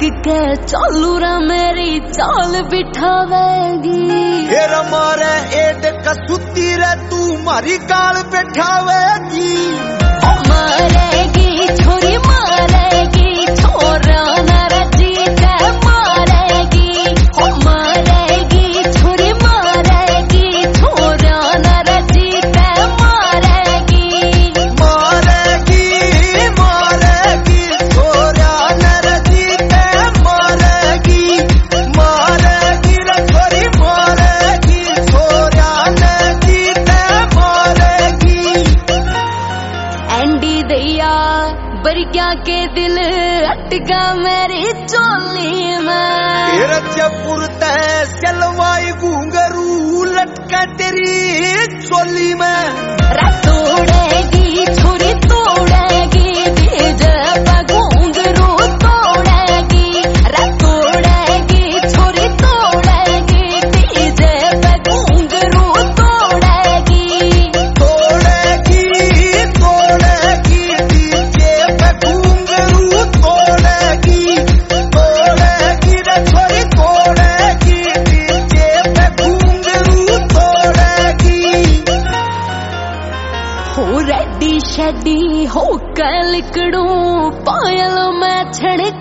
के चालू रा मेरी चाल बिठावेगी। फिर मारे एड कसुती रे तू मारी गाल बिठावेगी। मारेगी छोरी मारेगी, छोरा नाराजी के मारेगी। मारेगी छोरी मारेगी, छोरा नाराजी के मारेगी। मारेगी मारेगी छोरा नाराजी के मारेगी। मारेगी रे छोरी मारेगी, छोरा नाराजी के मारेगी। एंडी दैया बरिया के दिल अटका मेरी चोली में। तेरा जयपुर तय सलवाई घूंघरू लटका तेरी चोली में। तोड़ेगी छोरी तोड़ेगी, डीजे पे घूंघरू तोड़ेगी। तोड़ेगी छोरी तोड़ेगी, डीजे पे घूंघरू तोड़ेगी। तोड़ेगी तोड़ेगी डीजे पे घूंघरू तोड़ेगी। तोड़ेगी रे छोरी तोड़ेगी, डीजे पे घूंघरू तोड़ेगी। हो रेडी शेडी हो के लिकड़ू, पायल मैं छड़